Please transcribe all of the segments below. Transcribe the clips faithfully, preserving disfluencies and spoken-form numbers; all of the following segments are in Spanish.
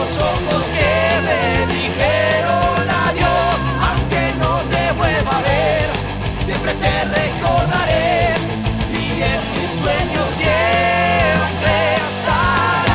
aquellos ojos que me dijeron adiós. Aunque no te vuelva a ver, siempre te recordaré y en mis sueños siempre estarás.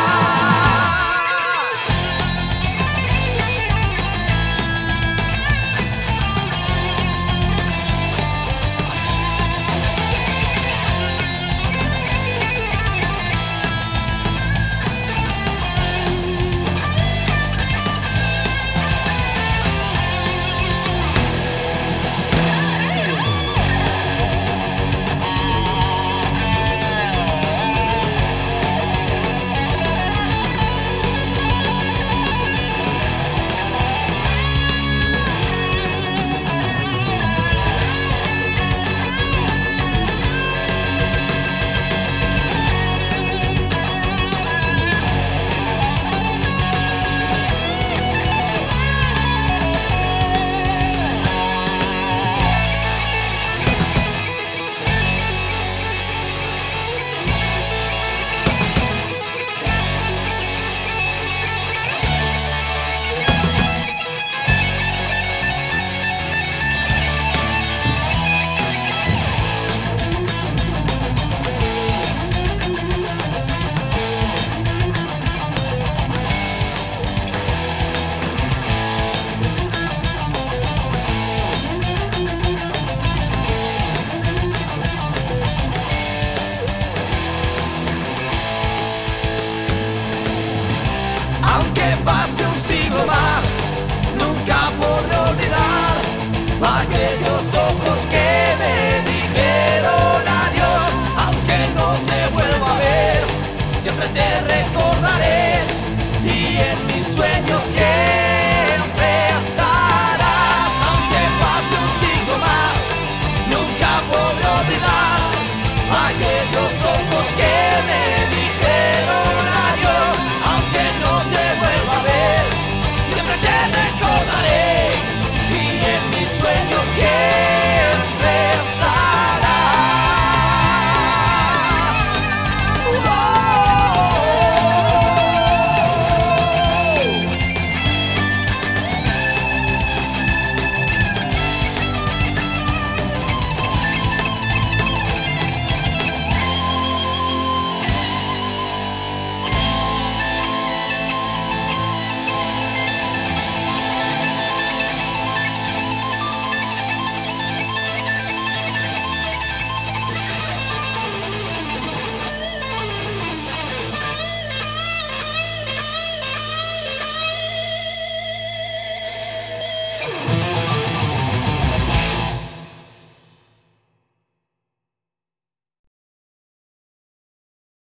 Aunque pase un siglo más, nunca podré olvidar aquellos ojos que me dijeron adiós. Aunque no te vuelva a ver, siempre te recordaré y en mis sueños siempre estarás. Aunque pase un siglo más, nunca podré olvidar aquellos ojos que